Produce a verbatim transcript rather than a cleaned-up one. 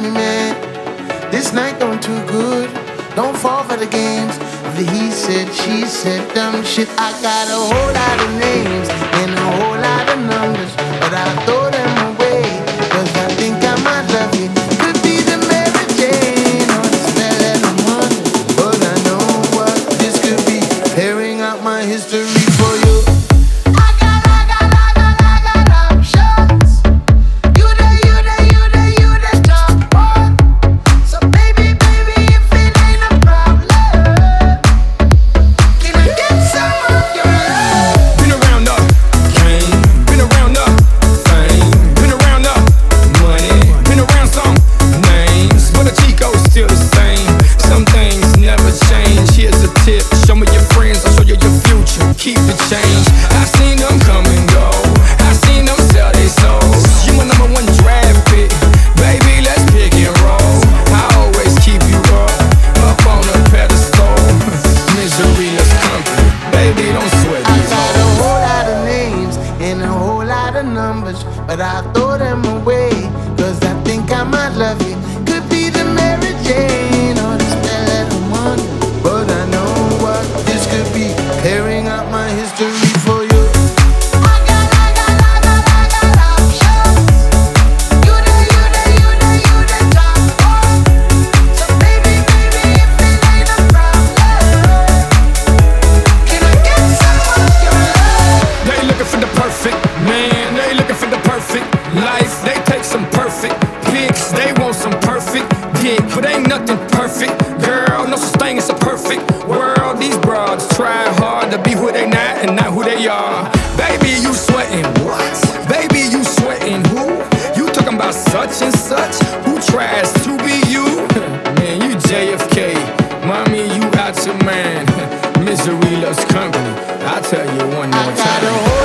me, man. This night going too good. Don't fall for the games of the he said, she said, dumb shit. I got a whole lot of names and a whole lot of numbers, but I throw them away, cause I think I might love you. Could be the Mary Jane or the spell of the month, but I know what this could be. Tearing out my history for you. Keep the change. I seen them come and go. I seen them sell their souls. You my number one draft pick, baby. Let's pick and roll. I always keep you up, up on a pedestal. Misery loves company, baby. Don't sweat I these got a hoes. whole lot of names and a whole lot of numbers, but I throw them away, cause I think I might love you. Could be the Mary Jane or the spell of the month, but I know what this could be. Tearing out my history for you. I got, I got, I got, I got options. You the, you the, you the, you the top one. So baby, baby, if it ain't a problem, can I get some of your love? They looking for the perfect man. They looking for the perfect life. They take some perfect pics. They want some perfect dick, but ain't nothing perfect, girl. No such thing as a perfect world. These broads try hard to be who they not and not who they are. Baby, you sweating what? Baby, you sweating who? You talking about such and such? Who tries to be you? Man, you J F K. Mommy, you out your man. Misery loves company. I'll tell you one more I got a time. whole